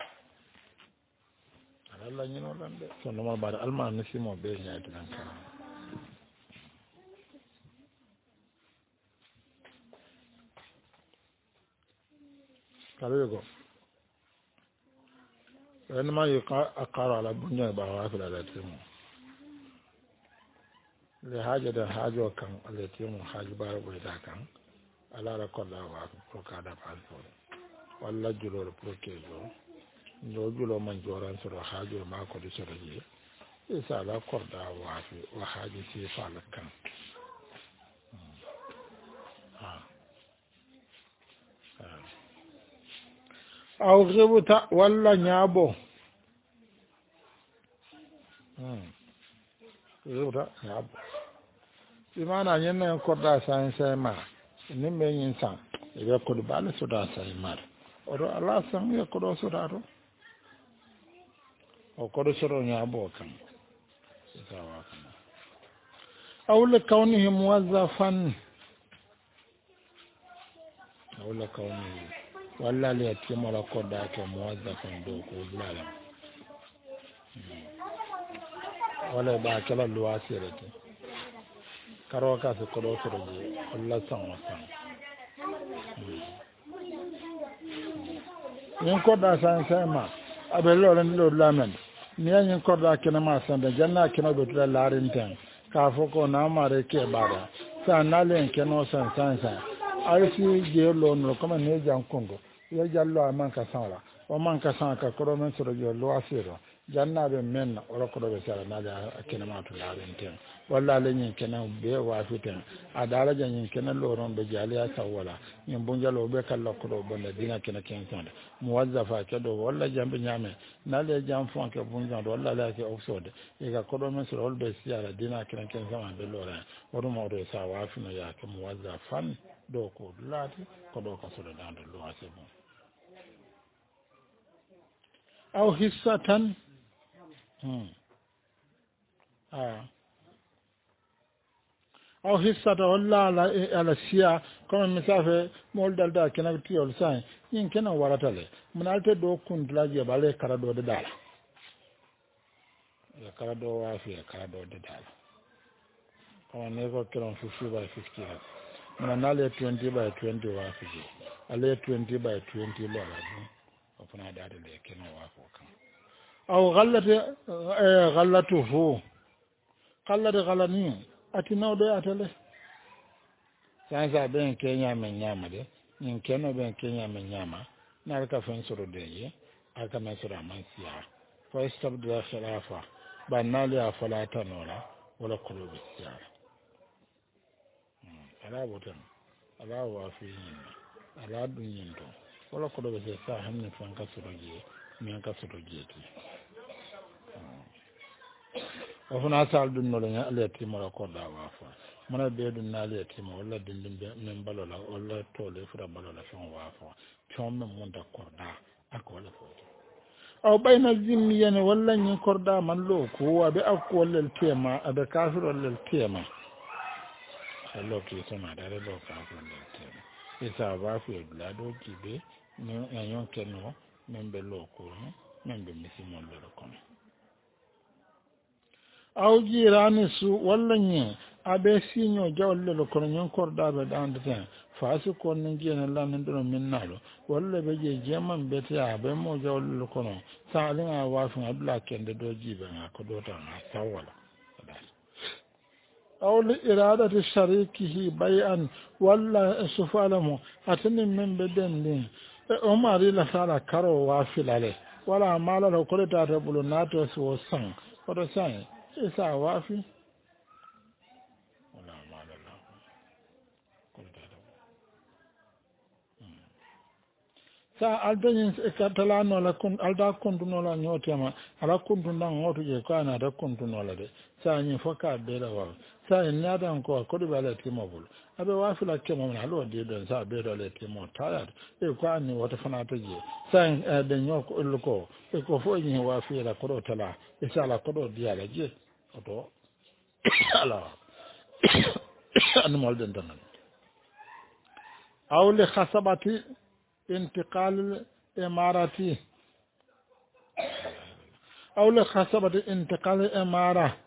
Allah you know lan de so normal ba alma na simo be nyaati nan kan kare go en ma yuqa aqara ala bunya ba wa fa la timu le haja da hajo kan ala timu haji ba go da kan ala la ko da wa ko ka da fa so walla julo pro kejo no julo man joran soro haajo ma ko de soro ji e sala korda waafi wa haaji si fala kan ah aw ghibuta walla nyabo hmm ghibuta nyabo imana nyen korda san sai ma ni me yin san e ko do bala soda sai ma oro ala san e ko do soda ro o kodo soro nyabo kan sawa kan aw la kawnihi muwazzafan aw la kawnihi walla li yatimu la koda ke muwazzafan do ko lala wala ba kala luwasirati karo ka se kodo soro ji Allah san wasan yin koda san sai ma abello ran do lamen ni yan korda kena ma sanda janna kena do tla larin tan ka foko na mare ke baba sa na len keno san san san arsi je lo no kama ne jan kongo yo jallo man ka sala o man ka san ka koro men soro yo lo asiro janna be men o ko do sala na da kena ma to larin tan walla le nyin kena be wa fiten adara jan nyin kena lo ron be jaliya sawala nyin bunjalo be kala ko do bonda dina kena ken tan muwazzafa ke do walla jambe nyame na le jam fon ke bunjan do walla la ke oxode e ga ko do men so holbe siara dina kena ken sama be lora wodo mo do sa wa fino ya ke muwazzafan do ko lati ko do ka so do dando lo ase bon aw hissatan hmm ah aw hissata walla ala ala siya comme misafe mol dalda kena tiol sai yin kena waratale munalte do kundla je bale kara do de dala ya kara do wa fi kara do de dala on ne ko kiran fifty by fifty man ale twenty by twenty wa fiji ale twenty by twenty lo la dum o fana da de keno wa ko kan aw ghallata ghallatuhu qallade ghalani atinawde atale sansa ben kenya men nyama de nin keno ben kenya men nyama na ka fen soro de ye aka men soro man siya fa istabdila khilafa banali afala tanora wala qulubi siya ala wotan ala wa fi ala dunyin to wala qulubi siya sa hamne fan ka soro je men ka soro je ti o fana sal dun no la ale ti mo ko da wa fa mana be dun na ale ti mo wala din din be men balola wala to le fura balola fon wa fa chom men mon da korda akola fo aw bayna zimmiyan wala ni korda man lo ko wa be akol lel tema abe kafiro lel tema hello ki sama da lo kafiro lel tema isa wa fi la do kibe ni ayon keno men be lo ko men be misimon lo ko aw jirani su walla nye abe sinyo jawle lo kono nyon korda be dande ten faasi kon ne jena lan ndo min nalo walla be je jeman bete abe mo jawle lo kono sa alinga wafu abla kende do jibe na ko do tan sawala aw li iradati sharikihi bay'an walla sufalamu atani min be den ni o mari la sala karo wa filale wala mala lo ko ta ta bulu nato so san ko do san isa wafi wala malala sa aldanin katala no la kun alda kuntuno la nyotema ala kuntuno ngoto je ko ana da kuntuno la de sa nyi foka be la wa sa nyada ko ko de bala timobul abe wafi la kemo na lo de don sa be do le timo tired e ko ani wata fana to je sa de nyoko ko e ko fo nyi wafi la ko do tala e sa la ko do dia la je oto ala animal den tan aw li khasabati intiqal imarati aw li khasabati intiqal imara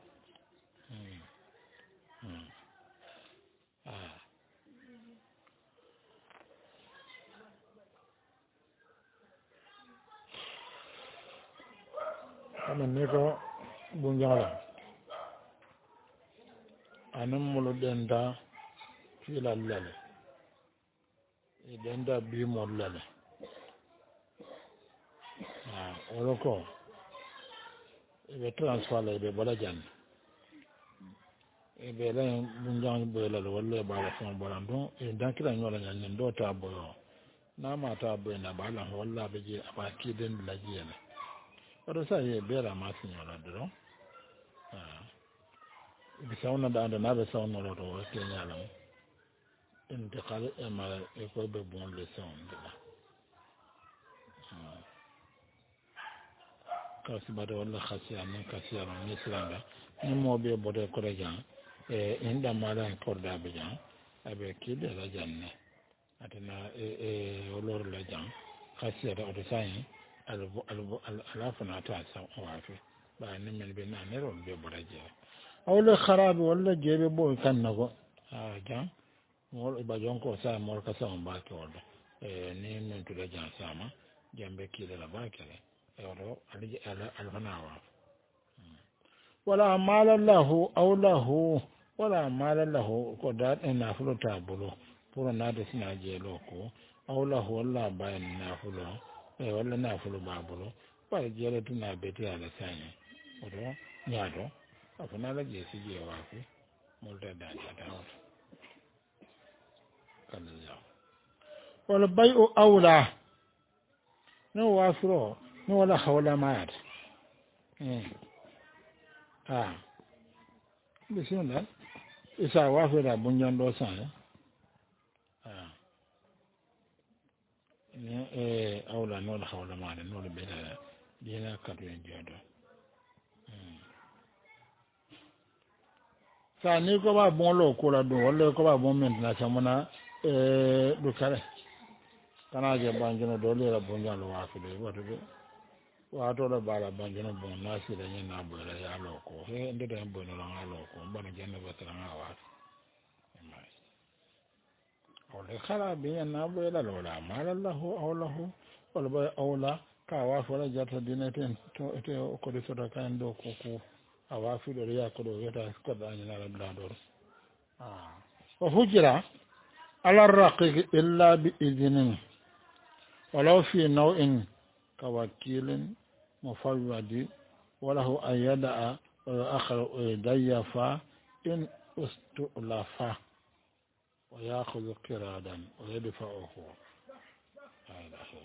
kama niko bunjala anan mulu denda fila lale denda bi mo lale ah oroko e transfer le be bala jan e be la bunjang be la wala bala fon bala don e dankira nyola nyan ndo ta boyo na ma ta boyo na bala wala be je aba ki den la jene odo sa ye be la ma sinyola do ah bi sawna da na be sawna lo do ke nyalam intiqal amara e ko be bon le sound la kasi bade wala khasiya ne khasiya ne islanda ni mo be bode ko rejan e inda mala ko da be jan abe kide la janne atana e e olor la jan khasiya da to sai al al ala fana ta sa wafi ba ni men be na ne ron be bode je awle kharab wala jebe bo kan nago a jan mol ba jonko sa mol ka sa on ba to e ni men to la jan sama jambe kide la ba kele euro ali ala alfanawa wala mala lahu aw lahu wala mala lahu ko da na fulo tabulo pour na de sina je loko aw lahu wala bayan na fulo e wala na fulo babulo par jere tuna beti ala sanye odo nyado afana la je si je wafi molta da da kala wala bayu awla no wafro no wala hawla maat eh ah bismillah isa wafira bunyan do san ah ne eh awla no hawla maat no le bela dina kadu en jodo sa ni ko ba bon lo ko la do wala ko ba bon maintenant samona eh do kare kana je banjono do le la bunyan lo wafide wato be wato da bara banjana bon nasi da yin na bora ya loko he inda da bon na na loko ban janna ba tara na wa mai o le khala bi na bora la lola malallahu awlahu wal ba awla ka wa fo la jata dinaten to te ko de soda kan do ko ko awa fi do ya ko do yata ko da ni na la do ah wa hujra ala raqiq illa bi idnin ولو في نوع كوكيل مفوض وله أن يدع ويأخر ويضيف إن استؤلف ويأخذ قرادا ويدفعه هذا هو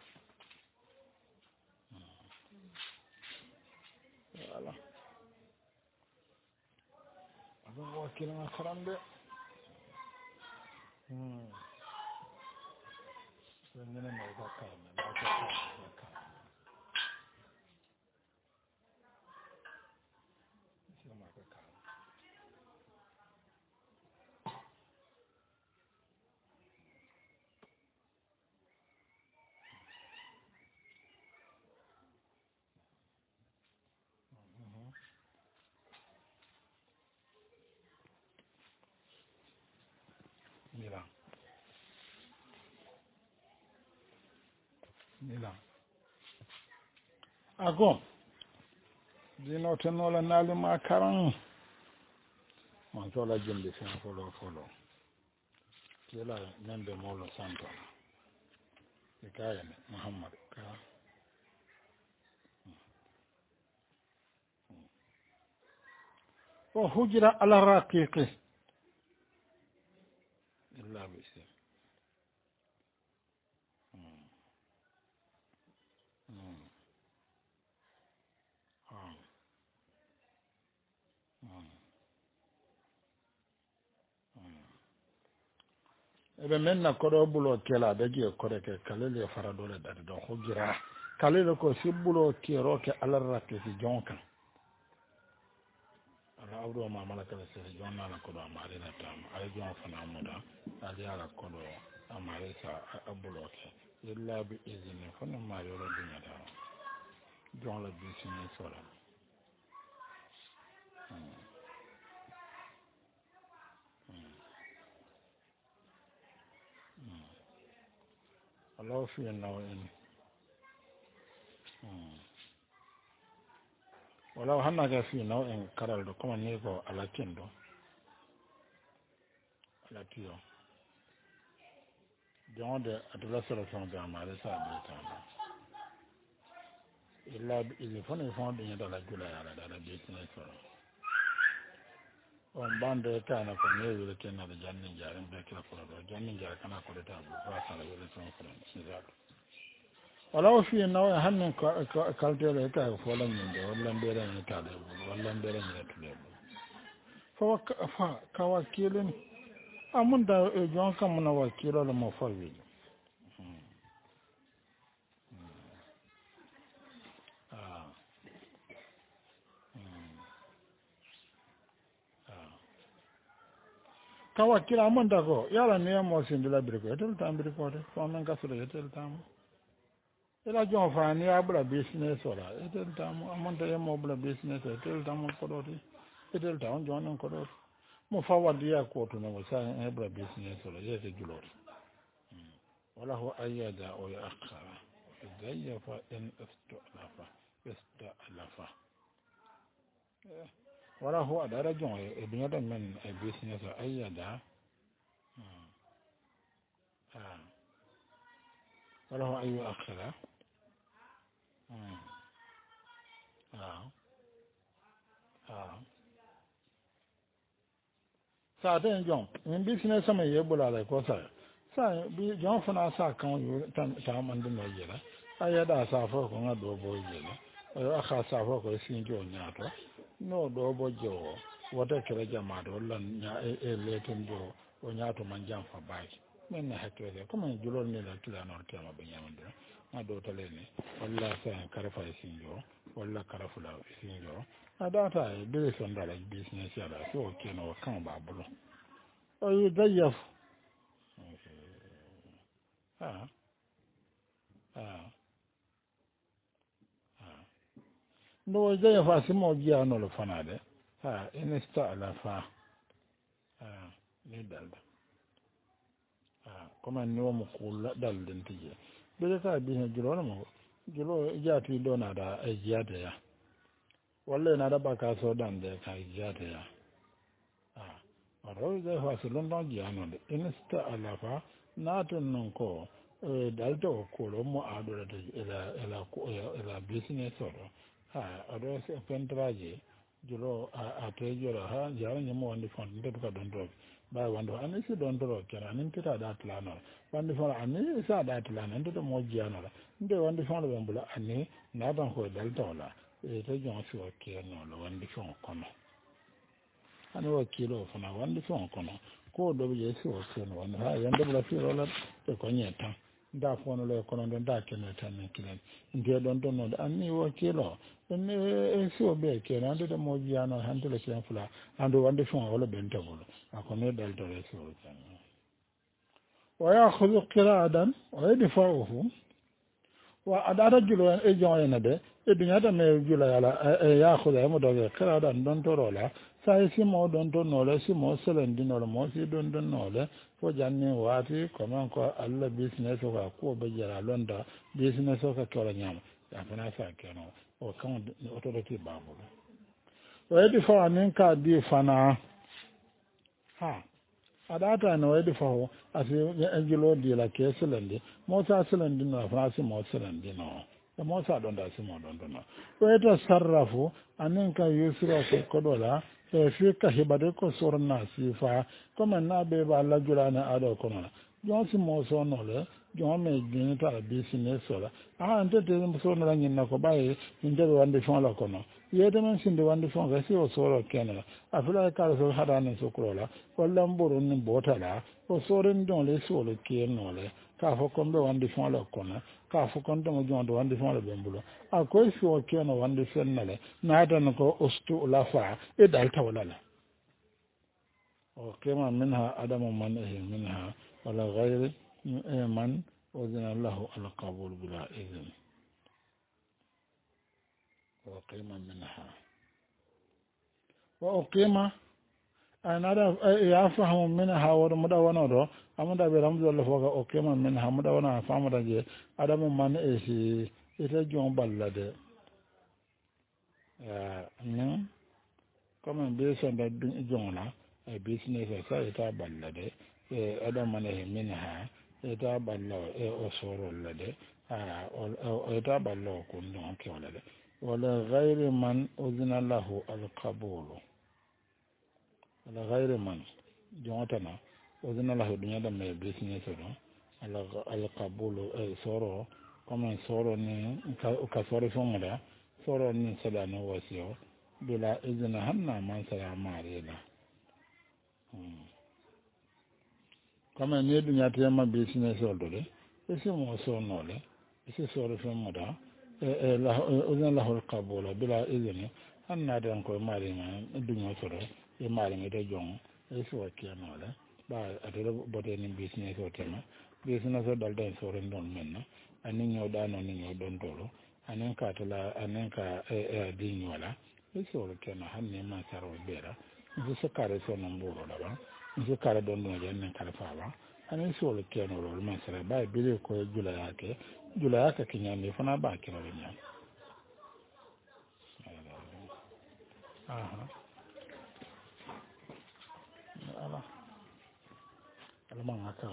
voilà abin wakil na karambe hmm sun yana mai zaka ne ba ta zaka sai ma ka ka mira mira ago dino tenola nali ma karan man tola jindi sen folo folo kila nembe molo santo ikayene muhammad ka o hujra ala raqiqi illa bisi ebe men na kodo bulo kela be je kore ke kalele fara dole da do hujra kalele ko sibulo kero ke ala raqiqi jonka ala awdo ma malaka se jonna na kodo amare na tam ay jon fana muda ali ala kodo amare sa abulo ke illa bi izini fana ma yoro dunya da jon la bi sini sora Allah fi nawin wala hanna ga fi nawin karal do kuma ne ko alakin do alatiyo jonde adula sura son da mare sa be ta illa bi il fone fon de da la gula ya da da business sura on bande kana ko ne wele kenna da jannin jarin be kala ko do jannin jar kana ko ta bu ba sala wele son ko ni za wala fi nawa hannun kaltele ta ko lan min da wallan bere ne ta da wallan bere ne ta da fa fa kawakilin amun da jon kan mun wakilo da mafawil ah kawakila amun da ko yala ne mo sin de la birko etel tam birko de fo men ka so de etel tam ila jon fa ni abra business ora etel tam amun da yemo abra business etel tam ko do etel tam jon ko do mo fa wadi ya ko to no sa abra business ora ye te julor wala ho ayada o ya akhara idayya fa in istalafa istalafa wala ho adara jon e binya da men e business ayada ah wala ho ayu akhara ah ah sa den jon in business sama ye bula la ko sa sa bi jon fana sa kan yo tan ta man dum yela ayada sa fo ko ngado bo yela o aka sa fo ko sin jo nyato no do bo jo wata kira jama do lan nya e le ten jo o nyato man jam fa bai men na hakere ko man julo ne la kila no tema be nyamande ma do tale ne walla sa karafa sin jo walla karafula sin jo adata e be son dala business ya da so ke no kan ba bulo o yi dayaf ah ah ndo je fa simo jiano lo fanade ha inista ala fa ha ni dalda ha comme ni wo mo kula dalden tije be ka bi he julo mo julo jati do na da e jiyade ya walla na da baka so dan de ka jiyade ya ha oro je fa so london jiano de inista ala fa na ton non ko e dalda ko lo mo adora de ela ela ko ela business oro ha ado se pentraje julo a te julo ha jara nyamo wandi fon de ka don do ba wando ani si don do kera nin kita da tlano wandi fon ani sa da tlano ndo mo jiano la nde wandi fon lo bambula ani na ban ko dalda wala e te jon si o keno lo wandi fon kono ani o kilo fona wandi fon kono ko do je si o keno wanda ha yande bla fi rola e ko nyeta nda fono le kono don da keno tan kilen nde don don no ani o kilo en e si o be keno ande de mo jiano hande le ken fula ando wandi fon wala ben tawolo akone dalda le si o tan wa ya'khudhu qira'atan wa yadfa'uhu wa adada julo e joyena de e dunyata me julo yala e ya khuda e mo doge kala dan don torola sai si mo don don nole si mo selen dinole mo si don don nole fo janni wati comment ko alla business ko ko be jara londa business ko ko nyama ya fana sa keno o kan autorité babu o e di fo anin ka di fana ha adata no wadi faho asi angelo di la ke selende mo sa selende no frasi mo selende no e mo sa don da si mo don don no o to sarrafu anen ka yusra ko kodola e fi ka hibade ko sorna sifa comme na be ba la julana ado kono jon si mo so no le jon me gin ta business sola ah ante te so no ngin na ko baye inde wande fon la kono yede men sinde wande fon ga si o soro kenela afula ka so hada ne so krola walla mboro ni botala o soren don le so le kenole ka fo kon be wande fon la kono ka fo kon do jon do wande fon la bembulo a ko so keno wande fennale na dan ko ostu la fa e dal tawala la o kema minha adamu man minha wala ghayr man وذن الله القبول بلا إذن وقيم منها وأقيم أنا يفهم منها ورمدونا رو أمدا برمز الله فوق أقيم منها مدونا فهم رجع أدم من إيشي إتجون بلده نعم كم بيسون دجونا بيسنس سايتا بلده أدم من منها eta ballo e o soro lade a o eta ballo ko non ke wala de wala ghayri man uzina lahu al qabul wala ghayri man jotana uzina lahu dunya da me business do ala al qabul e soro comme soro ni ka soro fo moda soro ni sada no wasio bila izina hanna man sara marina kama ne dunya ta yamma business oldo ese mo so nole ese so ro fmo da e la uzan lahu alqabula bila izni anna dan ko mari ma dunya so ro e mari mi de jong e so ki nole ba adoro bote ni business o tema business o dal den so ro don men ani nyo da no ni nyo don dolo anen ka tala anen ka e di nyola e so ro kena hanne ma saro bera so so kare so no mburo da ba nse kare don don jan kare faba ani so le keno ro man sere ba bile ko jula yake jula yake kinyani fana ba kiro nya aha ala ala man aka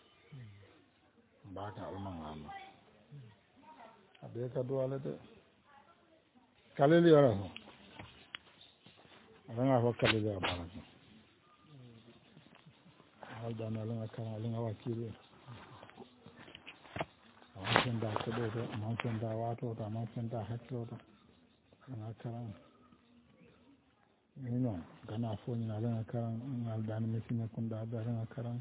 ba ka ala man ama abe ka do ala de kaleli yara ho ala nga ho kaleli yara ba alda na langa kan alanga wakili awan da ko do man da wato da man da hakko da na kan ni no kana fo ni na langa kan alda ni misine kun da da langa kan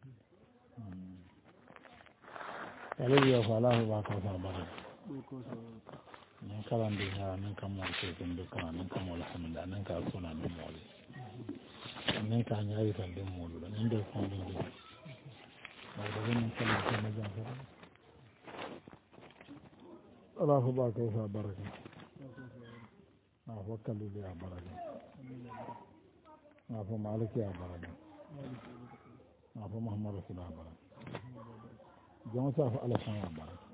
ale ya fala ba ka sa bara ni kalan di ha ni kan mo ke kun da kan ni kan wala hamda nan ka so na ni mo ne ka nyari kan din mu da inda ko din din ba da wannan kala ce na jan fara Allah ba ka sa baraka fo kalili ya baraka nga fo maliki ya baraka nga fo muhammad rasulullah baraka jongo sa fo ala san ya baraka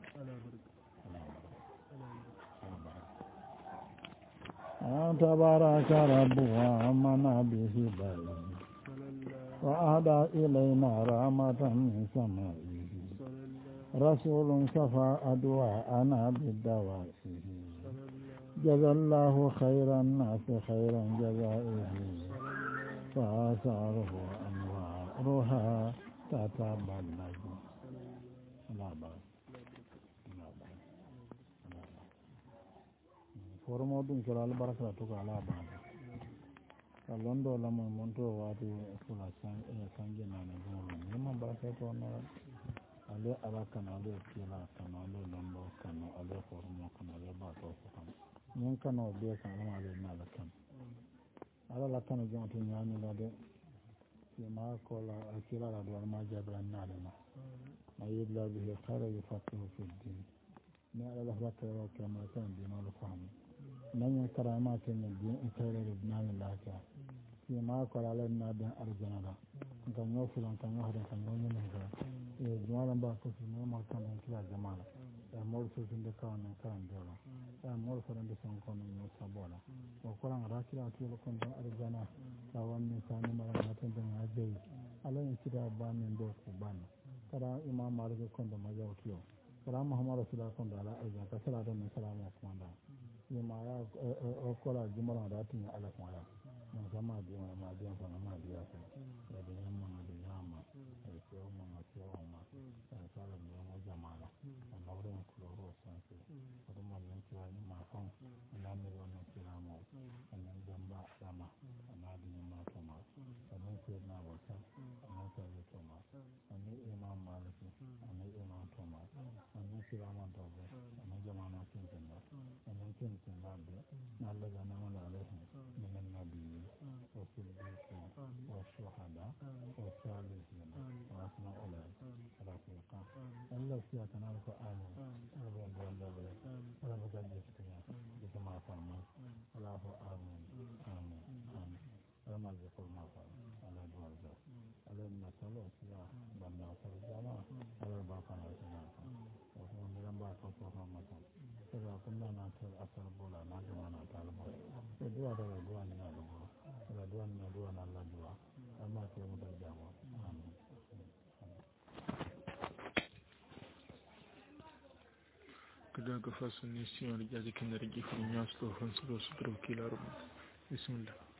أنت بارك رب ومنا به بائه وأهدى إلينا رحمة من سمائه رسول شفى أدواءنا بالدوائه جزى الله خير الناس خيرا جزائه فآثاره أنوارها تتبلج لا بأس formo ɗum kala albaraka to ko ala bande ka londo lamo monto wati fula san e sanje nane golo nyama baraka to no ale ala kana ale kila kana ale londo kana ale formo kana ale ba to ko kan nyen kana be kana ale na la kan ala la kana jonto nyani la de ti ma ko la akila la do ma jabra na le ma ayilla bihi khara yafatu fi din ne ala la bakara kama kan dino lo famu nan karama ke ne din kare da nan lafiya shi ma kwalalan na dan arjana da kan yau filan kan yau da kan yau ne ga eh jama'a ba su ne ma kan nan kila jama'a da mor su sun da kan nan kan dole da mor su da san kon ne saboda ko kuran rakira to kon dan arjana da wannan sani mara matan da ya je alan kida ba min da ku ban kada imam malik kon da majaukiyo kada muhammad rasulullah kon da ala arjana ka sala da salamu kuma da ma ya kola jumara da tun ala kuma ya mun sama da ma da fa ma da ya fa da da yamma da yamma da ko mun ma ko ma da sala ne mu jama'a da lauren kuloro san su da mun nan kira ni ma fa na ne wannan kira mu annan jamba dama amma da ma fa ma annan ko na wata annan ko ya to ma annan imam maliki annan imam to ma annan kira man to ba annan jama'a na kin kin annan kin kin ba da Allah ga nan da alaihi min annabi wa siddiqin wa shuhada wa salihin wa asma ulai rafiqa Allah ya kana ko amin Allah ya Allah Allah Allah ga ji cikin da kuma fama Allah amin amin amin Allah ma ya kuma fa Allah ya Allah Allah na salo ya banna sarjana Allah ba kana sana wa kuma ba ka ko ma sai kuma na ta asar bola na ga mana talaba sai duwa da duwa ne na duwa da duwa ne duwa na Allah duwa amma sai mu da jawo amin kada ka fasu ne siyan rike jikin da rike kun ya su to fan su su kila rubu bismillah